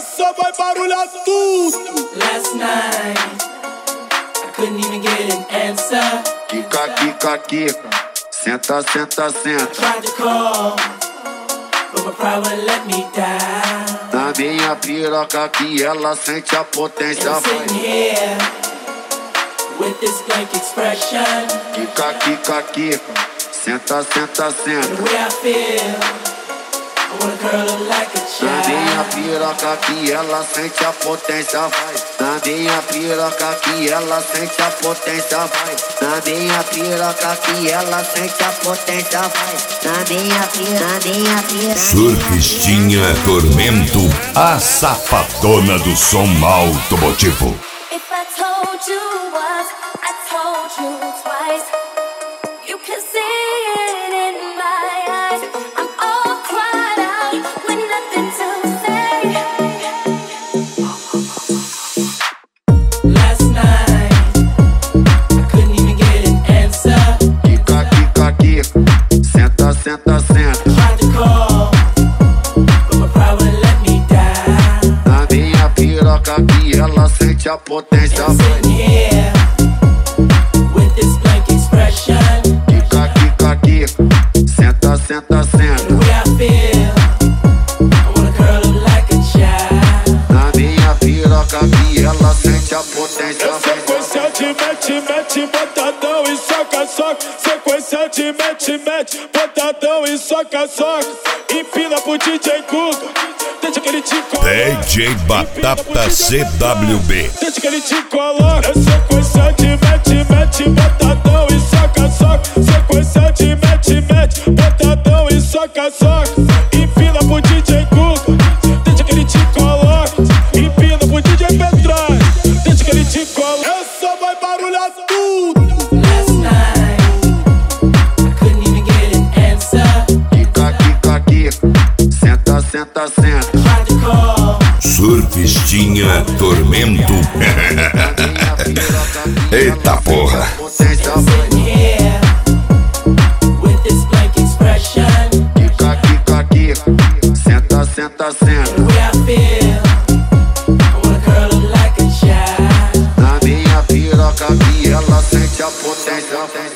Essa vai barulhar tudo. Last night I couldn't even get an answer. Kika, kika, kika. Senta, senta, senta. Tried to call, but my pride wouldn't let me down. Na minha piroca que ela sente a potência. And I'm sitting here with this blank expression. Kika, kika, kika. Senta, senta, The senta. way I feel, I wanna curl up like a Na minha child. piroca que ela sente a potência, vai. Na minha piroca que ela sente a potência, vai. Na minha piroca que ela sente a potência, vai. Na minha piroca. Surfistinha Tormento, a safadona do som automotivo. If I told you once, I told you twice. You can see it in my eyes. I'm all cried out with nothing to say. Last night I couldn't even get an answer. Kika, kika, kika. Senta, senta, senta. Tried to call, but my pride wouldn't let me down. Na minha piroca que ela sente a potência, I'm vai. sitting here with this blank expression. Kika, kika, kika. Senta, senta, The senta. way I feel, I wanna curl up like a child. Na minha piroca que ela sente a potência, vai. Sequência de mete, mete, botadão e soca, soca. Sequência de mete, mete, botadão e soca, soca. Empina pro DJ Guga, deixa que ele te coloca. DJ Batata CWB. Deixa que ele te coloca. É sequência de mete, mete, botadão e soca, soca. Sequência de mete, mete, botadão e soca, soca. Empina pro DJ Guga, deixa que ele te coloca. Empina pro DJ Petrai, deixa que ele te coloca. Essa vai barulhar tudo. Last night I couldn't even get an answer. Kika, kika, kika. Senta, senta, senta. Tried to call, Surfistinha Tormento. Eita porra. Potência, vai. sitting here with this blank expression. Kika, kika, kika. Senta, senta, The senta. way I feel, I wanna curl up like a child. Na minha piroca que ela sente a potência.